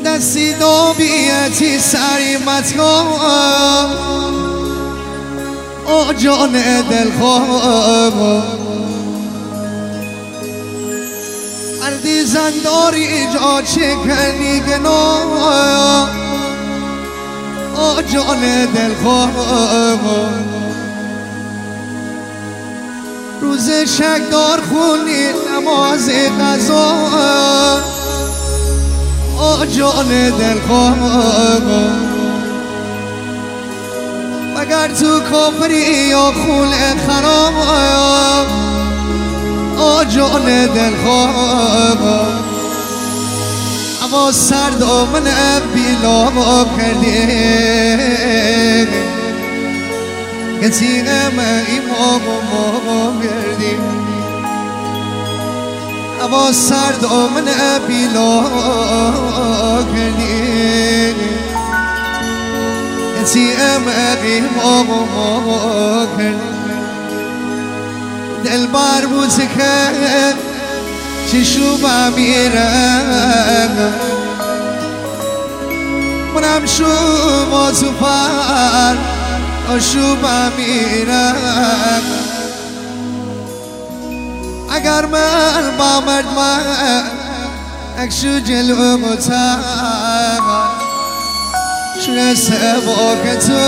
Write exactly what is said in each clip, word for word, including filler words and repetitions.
دستی دوبیتی سری متکام او جان دل خواه مردی زنداری جا چکنی گناه او جان دل خواه روز شکدار خونی نماز قضا او جان دل خواه مگر تو کفری یا خون خراب او جان دل خواه اما سرد و من بیلا کردی که تیغه من ایمام و مام کردی اما سرد و من بیلا کردی که تیغه من ایمام و مام کردی دل بر بود که چشو بمیرم منم شو با تو پر شو بمیرم اگر من با مرد من اکشو جلو متر شو سبا که تو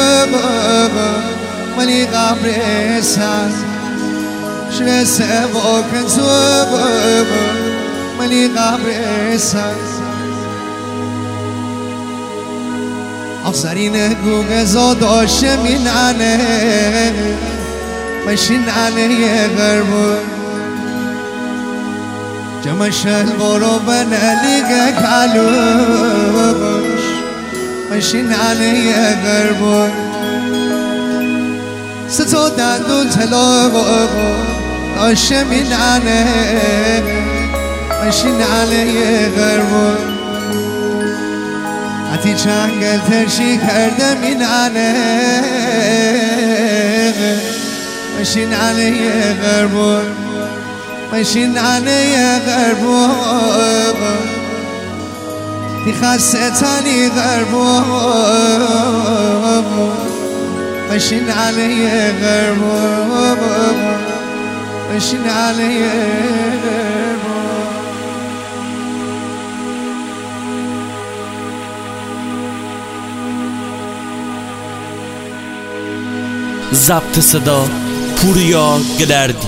منی قبر سر شو سبا که تو منی قبر سر آفرین گوگه زاداش مینانه مشینانه یه غربون جمشل برو بنالیگه کالوش مشینانه یه غربون ستو دندون طلا داش مینانه مشینانه یه غربون حتی چنگل ترشی کرده مینانه مشینانه یه غربون مشینانه یه غربون تی خسته تنی غربون مشینانه یه غربون مشینانه یه غربون ضبط صدا پوریا گدردی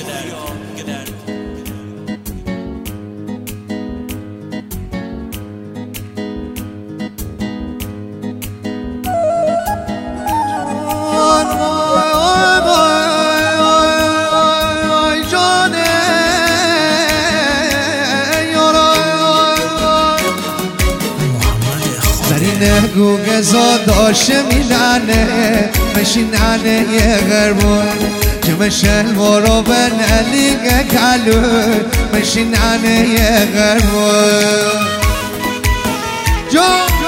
گوگه زاداش مینانه مشینانه یه غربون جمشل برو بنالیگه کالون مشینانه یه غربون جا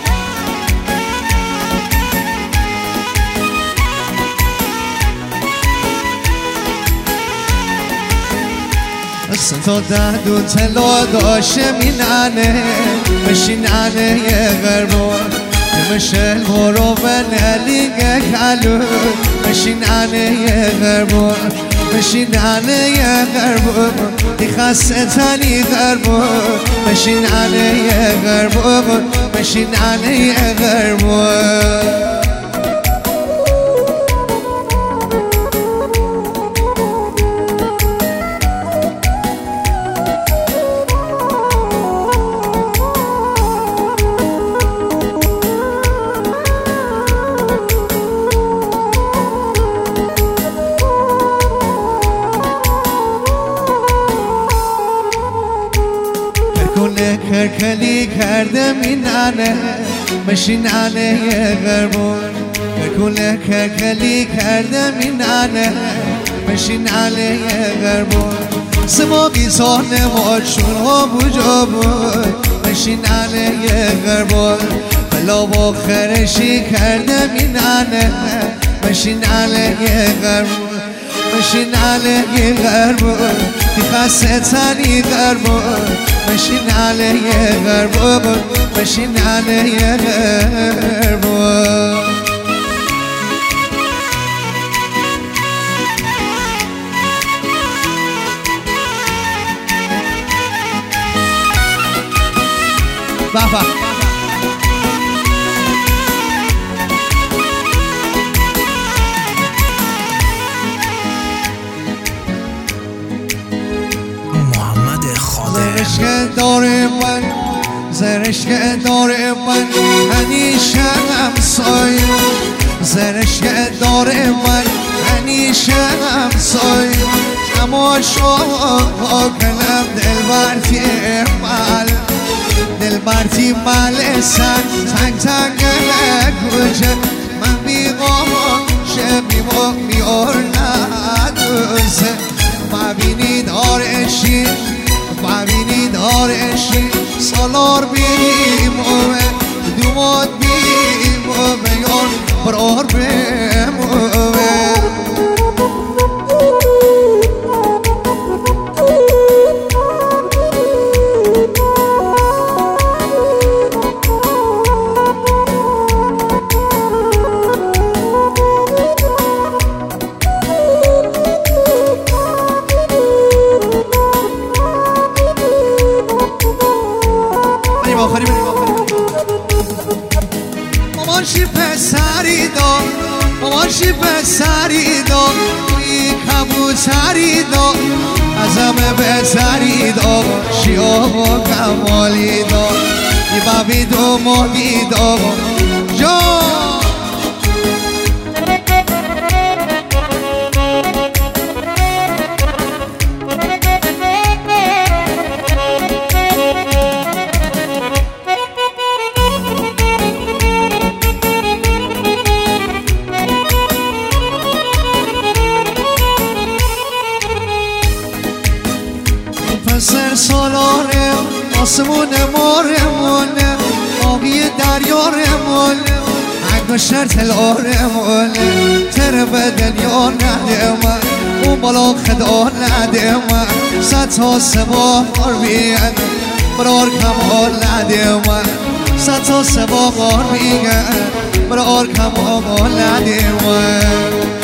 ستو دندون طلا داش مینانه مشینانه یه غربون مشل برو بنالیگه کالون مشینانه یه غربون مشینانه یه غربون تی خسته تنی غربون مشینانه یه غربون مشینانه یه غربون کرکلی کرده مینانه مشینانه یه غربون کرکونه کرکلی کرده مینانه مشینانه یه غربون سماقی سانه واشون ها بجا بود مشینانه یه غربون بلا با خرشی کرده مینانه مشینانه یه غربون مشینانه یه غربون تی خسته تنی غربون مشینانه یه غربون بشین علیه غربا بابا محمد خادم زرشک داره من زرشک داره من همیشه همسای زرشک داره من همیشه همسای تماشا کنم دلبرتی مال دلبرتی مال سن تنگ تنگ کجا من بیغام شبی و بیار ندوزه مبینی دارشی مبینی دارشی سالار بیموه دومات بیموه بیار برار بیموه مامانشی پسری دار مامانشی پسری دار توی کبوتری دار ازم بسری دار شیاب و کمالی دار ای بابی دو مالی دار جان پسر سالاره آسمون مارمونه آبی دریارمونه اگه شرط الارمونه تر به دنیا نده من اون بالا خدا نده من ست تا سبا بار بیان برار کمال نده من ست تا سبا بار بیان برار کمال نده من